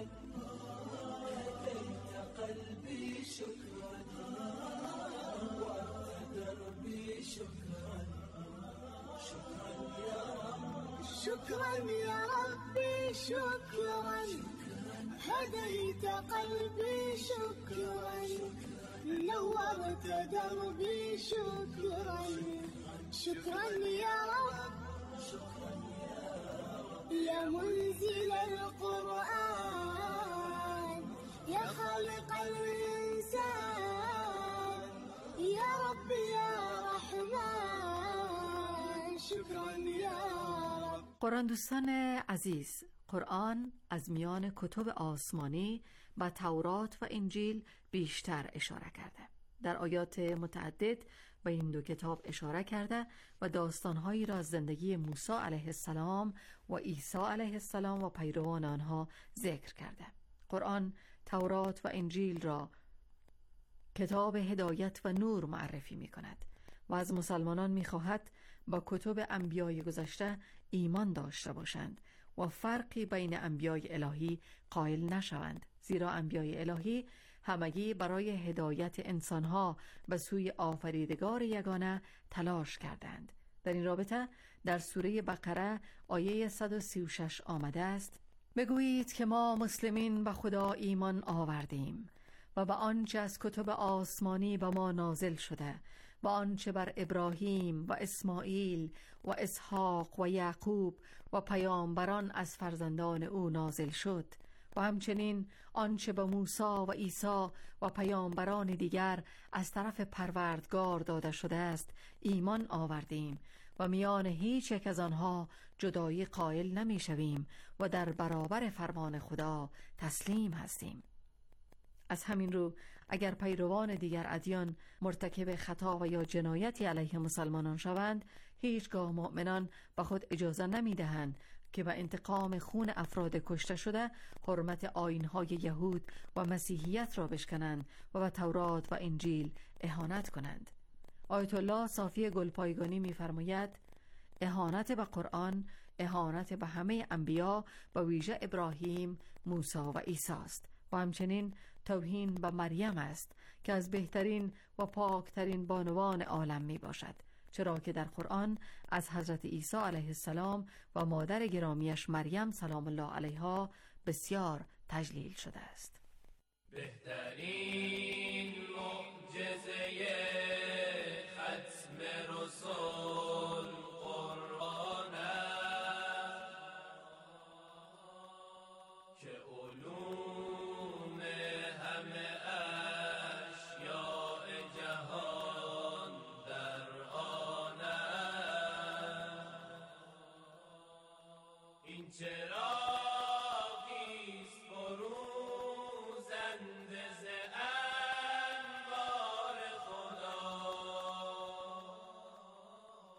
هديت قلبي شكرا وأنت دربي شكرا شكرا يا رب شكرا يا ربي شكرا هديت قلبي شكرا نورت دربي شكرا شكرا يا رب يا منزل القرآن يا خالق الإنسان يا رب يا رحمن شكرا يا رب. قرآن دوستان عزیز، قرآن از میان کتب آسمانی و تورات و انجیل بیشتر اشاره کرده. در آیات متعدد به این دو کتاب اشاره کرده و داستانهایی را از زندگی موسی علیه السلام و عیسی علیه السلام و پیروان آنها ذکر کرده. قرآن تورات و انجیل را کتاب هدایت و نور معرفی می کند و از مسلمانان می خواهد با کتب انبیای گذشته ایمان داشته باشند و فرقی بین انبیای الهی قائل نشوند، زیرا انبیای الهی همگی برای هدایت انسانها به سوی آفریدگار یگانه تلاش کردند. در این رابطه در سوره بقره آیه 136 آمده است: بگویید که ما مسلمین به خدا ایمان آوردیم و به آنچه از کتب آسمانی به ما نازل شده و آنچه بر ابراهیم و اسماعیل و اسحاق و یعقوب و پیامبران از فرزندان او نازل شد و همچنین آنچه به موسی و عیسی و پیامبران دیگر از طرف پروردگار داده شده است ایمان آوردیم و میان هیچ یک از آنها جدایی قائل نمی شویم و در برابر فرمان خدا تسلیم هستیم. از همین رو اگر پیروان دیگر ادیان مرتکب خطا و یا جنایتی علیه مسلمانان شوند، هیچگاه مؤمنان به خود اجازه نمی دهند که به انتقام خون افراد کشته شده حرمت آیین‌های یهود و مسیحیت را بشکنند و به تورات و انجیل اهانت کنند. آیت الله صافی گلپایگانی می‌فرماید: اهانت به قرآن اهانت به همه انبیا و ویژه ابراهیم، موسی و عیسی است و همچنین توهین به مریم است که از بهترین و پاکترین بانوان عالم می باشد، چرا که در قرآن از حضرت عیسی علیه السلام و مادر گرامیش مریم سلام الله علیها بسیار تجلیل شده است. بهترین معجزه